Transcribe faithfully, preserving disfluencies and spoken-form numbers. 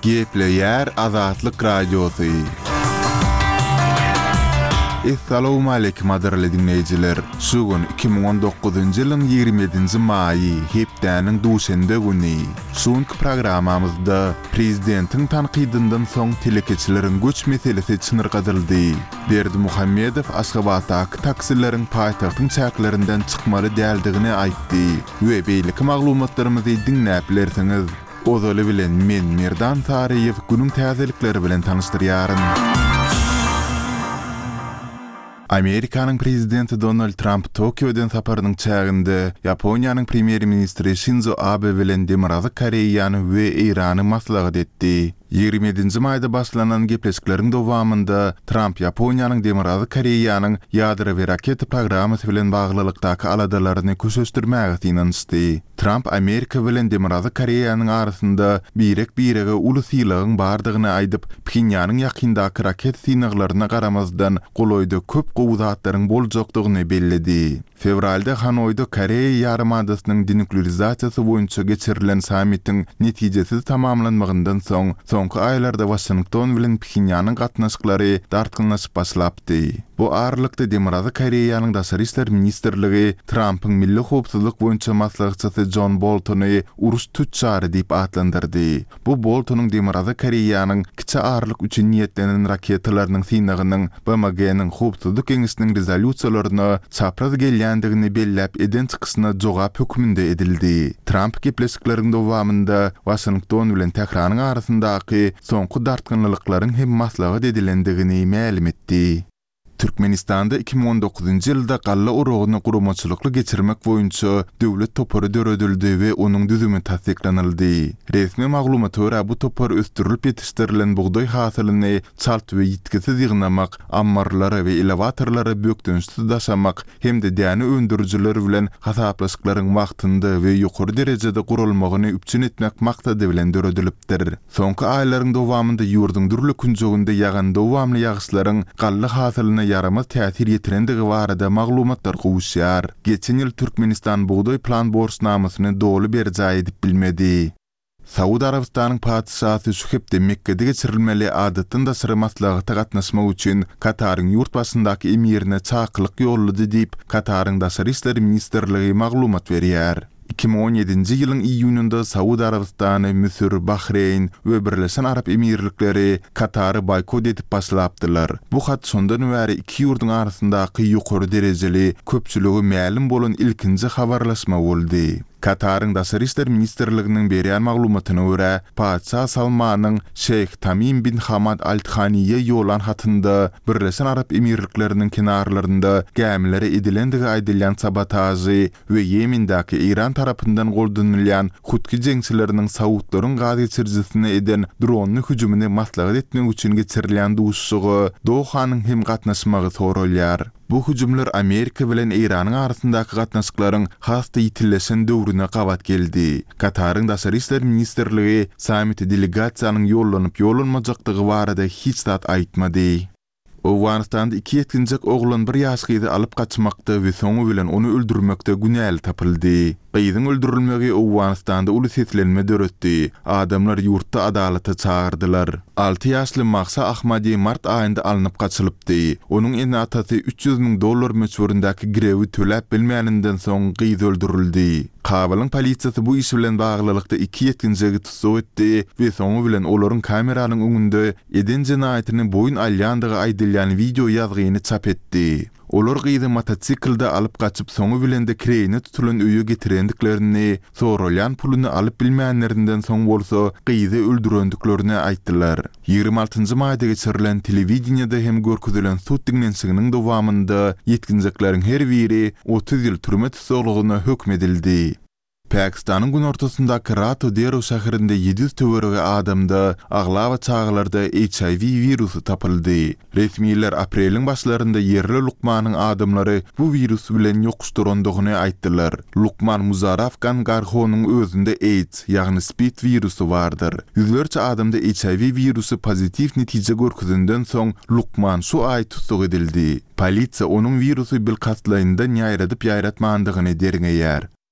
Gepleyer Azatlyk Radiosu. Assalamu alaykum adarly dinleyijiler. Şugun iki bin on dokuzunjy ýylyň ýigrimedinji maýy hepdäniň duşende güni. Şuňky programamyzda prezidentiň tanqidyndan soň telekeçileriň göç meselesi çynyrgadyldy. Berdi Muhammedow Aşgabatdaky taksileriň paýtagtyň çäklerinden çykmaly däldigini aýtdy. We beýlik maglumatlarymyzy dinläp bilersiňiz. Ozaly bilen men Merdan Tariýew günüň täzelikleri bilen tanışdyrýaryn. Amerikanyň prezidenti Donald Trump Tokyodan saparynyň çäginde Yaponiýanyň premier ministri Shinzo Abe bilen Demirazy Koreýany we Irany maslahat etdi. ýigrimedinji maýda başlanan gepleşikleriň dowamında Trump Yaponiýanyň Demirazy Koreýanyň ýadra we raket programmasy bilen baglylykdaky aladalaryny köşeşdirmäge synanşdy. Trump Amerika bilen Demirazy Koreýanyň arasynda birek birege ulusýylygyň bardygyny aýdyp, Pxenýanyň ýakyndaky raket synaglaryna garamazdan goloýda köp gowzatlaryň boljakdygyny bellidi. Fevralda Hanoyda Koreýa ýarymadasynyň denuklearizasiýasy boýunça geçirilen sammitiň netijesiz tamamlanmagyndan soň soňky aýlarda Washington bilen Pxenýanyň gatnaşyklary dartgynlaşyp başlapdy. Bu aralykda Demirazy Koreýanyň daşary işler ministrligi Trumpyň milli howpsuzlyk boýunça maslahatçysy John Boltony uruş tüççary diýip atlandyrdy. Bu Boltonyň Demirazy Koreýanyň kiçi aralyk üçin niýetlenen raketalarynyň synagynyň B M G-nyň howpsuzlyk geňişiniň rezolýusiýalaryna çapraz gelýändigini belläp eden çykysyna jogap hökmünde edildi. Trump gepleşikleriň dowamında Washington bilen Tehranyň arasyndaky soňky dartgynlyklaryň hem maslahat edilendigini ma'lum etdi. Türkmenistanda iki bin on dokuzunjy ýylda galla urugyny guramaçylykly geçirmek boýunça döwlet topary döredildi we onuň düzümi tasdiklanyldy. Resmi maglumat görä bu topar östürilip ýetişdirilen bugdaý hasylyny çalt we ýitkisiz ýygnamak, ammarlara we elevatorlara bökdünçsiz daşamak hemde däni öndürüjiler bilen hasaplaşyklaryň wagtynda we ýokary derejede gurulmagyny üpçün etmek maksady bilen döredilipdir. Soňky aýlaryň dowamında ýurduň dürli künjeginde ýagan dowamly ýagyşlaryň galla hasylyny yaramaz täsir ýetirendigi barada maglumatlar gowuşýar. Geçen ýyl Türkmenistan bugdaý plan borsnamasyny doly berjay edip bilmedi. Saudi Arabistanyň padyşahy şu hepde Mekke'de geçirilmeli adatyn da sıra maslahaty gatnaşmak üçin Kataryň ýurt başyndaky emirine çaklyk ýollady diýip Kataryň daşary işleri ministrligi maglumat berýär. iki bin on ýedinji ýylyň iýunynda Saudi Arabistany, Misir, Bahreyn we Birleşen Arap Emirlikleri Katary boykot edip başlapdylar. Bu hat şondan bäri iki ýurduň arasyndaky ýokary derejeli köpçüligi ma'lum bolan ilkinji habarlaşma boldy. Kataryň daşary işler ministrliginiň berýän maglumatyna görä, Paça Salmanyň Şeyh Tamim bin Hamad Al Thaniýe ýolan hatynda Birleşen Arap Emirlikleriniň kenarlarynda gemilere edilendigi aýdylýan sabotazy we Ýemendaky İran tarapyndan goldanylýan hutky jeňçileriniň Saudlaryň gaz geçirjisine eden dronly hüjümini maslahat etmek üçin geçirilýän duşsugy Dohanyň hem gatnaşmagy sorulýar. Bu hüjümler Amerika bilen Iranyň arasyndaky gatnaşyklaryň hasty ýitilesen döwrüne gabat geldi. Kataryň daşary işler ministrligi sammiti delegasiýanyň ýollanyp ýollanmajakdygy barada hiç zat aýtmady. Owganistanda iki ýetkinjek oglan bir ýaşgyzy alyp gaçmakda we soňu bilen onu öldürmekde günäli tapyldy. Gyzyň öldürilmegi Owganistanda uly setlenme döretdi. Adamlar ýurtda adalata çağırdylar. alty ýaşly Mahsa Ahmadi mart aýynda alınıp gaçylypdy. Onuň eni atasy üç ýüz miň dollar meçhuryndaky girewi töläp bilmänenden soň gyzy öldürildi. Kabylyň polisiýasy bu iş bilen baglylykda iki ýetkinjegi tutsak etdi we soňu bilen olaryň kameranyň öňünde eden jenaýatyny boyun alýandygy aýdylýan video ýazgyny çap etdi. Olar gyzy mototsiklde alyp gaçyp soňu bilen de kireyne tutulan öýe getirendiklerini, sorulýan pulyny alyp bilmänlerinden soň bolsa gyzy öldürendiklerini aýtdylar. ýygrimi altynjy maýda geçirilen telewizionyada hem görkezülen sud dinlenşiginiň dowamında ýetkinjekleriň her biri otuz ýyl türme tutsaklagyna hökmedildi. Pakistanyň gün ortasyndaky Rato Dero şäherinde ýedi ýüz töwerege adamda aglawa çağlarda H I V virusy tapyldy. Resmiýetler apreliň başlarynda yerli Lukmanyň adamlary bu virus bilen ýokuşdurandygyny aýtdylar. Lukman Muzarafkan Garhonyň özünde AIDS, ýagny spid virusy bardyr. Ýüzlerçe adamda H I V virusy pozitiv netije görkezenden soň Lukman şu aý tutsak edildi. Polisiýa onuň virusy bil katlaýynda ýaýradyp ýaýratmandygyny derňeýär.